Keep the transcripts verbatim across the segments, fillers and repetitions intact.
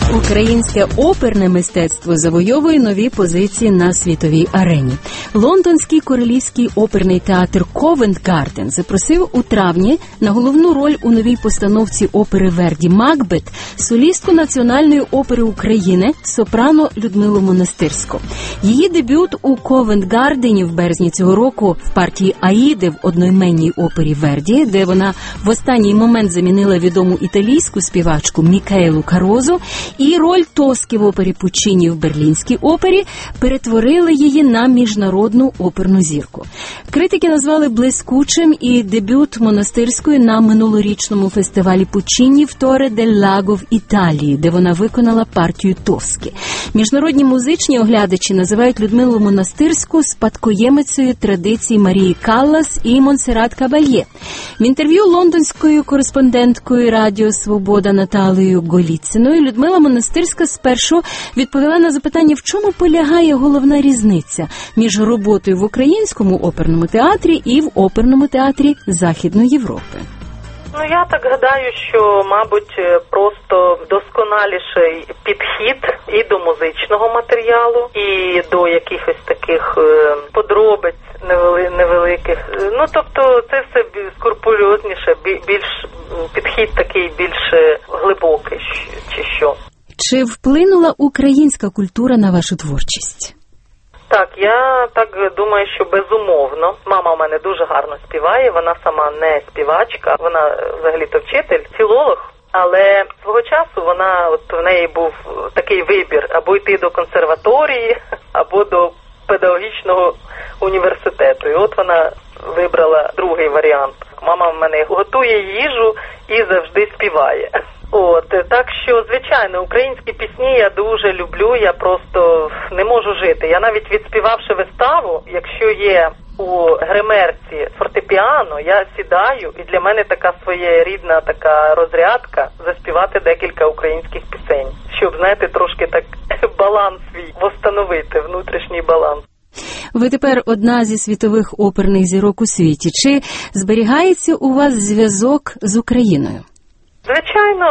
Українське оперне мистецтво завойовує нові позиції на світовій арені. Лондонський королівський оперний театр Ковент-Гарден запросив у травні на головну роль у новій постановці опери Верді «Макбет» солістку Національної опери України сопрано Людмилу Монастирську. Її дебют у Ковент-Гардені в березні цього року в партії Аїди в одноіменній опері Верді, де вона в останній момент замінила відому італійську співачку Мікаелу Карозу, і роль Тоски в опері Пуччіні в Берлінській опері перетворили її на міжнародну оперну зірку. Критики назвали блискучим і дебют Монастирської на минулорічному фестивалі Пуччіні в Торе дель Лаго в Італії, де вона виконала партію Тоски. Міжнародні музичні оглядачі називають Людмилу Монастирську спадкоємицею традицій Марії Каллас і Монсеррат Кабальє. В інтерв'ю лондонською кореспонденткою Радіо Свобода Наталією Голіциною Людмила Монастирська спершу відповіла на запитання, в чому полягає головна різниця між роботою в Українському оперному театрі і в оперному театрі Західної Європи. Ну, я так гадаю, що, мабуть, просто досконаліший підхід і до музичного матеріалу, і до якихось таких подробиць невеликих. Ну, тобто, це все скрупульозніше, більш підхід такий більш глибокий, чи що. Чи вплинула українська культура на вашу творчість? Так, я так думаю, що безумовно. Мама у мене дуже гарно співає, вона сама не співачка, вона взагалі-то вчитель, філолог, але свого часу вона, от в неї був такий вибір, або йти до консерваторії, або до педагогічного університету. І от вона вибрала другий варіант. Мама в мене готує їжу і завжди співає. От, так що, звичайно, українські пісні я дуже люблю, я просто не можу жити. Я навіть відспівавши виставу, якщо є у гримерці фортепіано, я сідаю, і для мене така своєрідна така розрядка заспівати декілька українських пісень, щоб, знаєте, трошки так баланс свій восстановити, внутрішній баланс. Ви тепер одна зі світових оперних зірок у світі. Чи зберігається у вас зв'язок з Україною? Звичайно,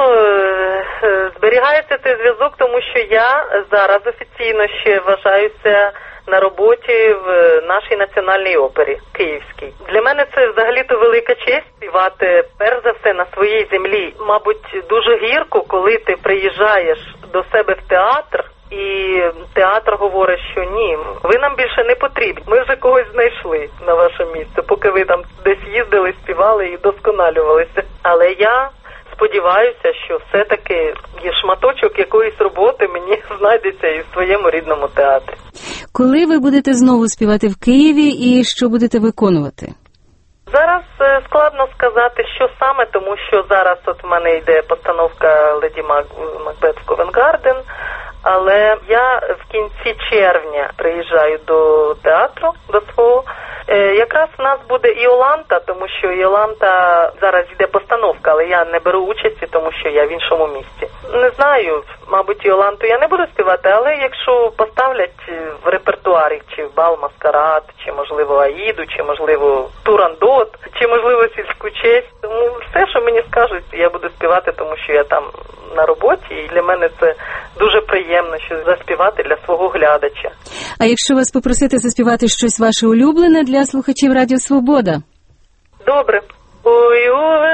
зберігається цей зв'язок, тому що я зараз офіційно ще вважаюся на роботі в нашій національній опері Київській. Для мене це взагалі-то велика честь співати, перш за все, на своїй землі. Мабуть, дуже гірко, коли ти приїжджаєш до себе в театр, і театр говорить, що ні, ви нам більше не потрібні, ми вже когось знайшли на ваше місце, поки ви там десь їздили, співали і досконалювалися. Але я сподіваюся, що все-таки є шматочок якоїсь роботи мені знайдеться і в своєму рідному театрі. Коли ви будете знову співати в Києві і що будете виконувати? Зараз складно сказати, що саме, тому що зараз от в мене йде постановка «Леді Макбет» в Ковент-Гарден, але я в кінці червня приїжджаю до театру, до свого. Якраз в нас буде Іоланта, тому що Іоланта зараз йде постановка, але я не беру участі, тому що я в іншому місті. Не знаю, мабуть, Іоланту я не буду співати, але якщо поставлять в репертуарі, чи в бал маскарад, чи, можливо, Аїду, чи, можливо, Турандот, чи, можливо, сільську честь, тому все, що мені скажуть, я буду співати, тому що я там на роботі, і для мене це дуже приємно, що заспівати для свого глядача. А якщо вас попросити заспівати щось ваше улюблене для слухачів Радіо Свобода? Добре. Ой, у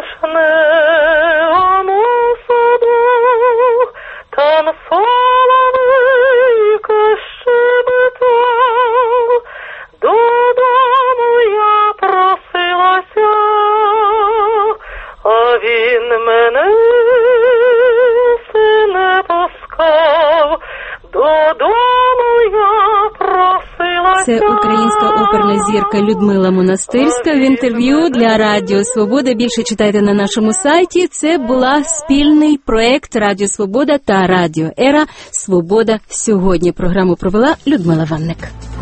вишневому саду, там соловейко щебетав, додому я просилася, а він мене не пускав, додому я просилася. Це українська оперна зірка Людмила Монастирська в інтерв'ю для Радіо Свобода. Більше читайте на нашому сайті. Це була спільний проект Радіо Свобода та Радіо Ера «Свобода сьогодні». Програму провела Людмила Ванник.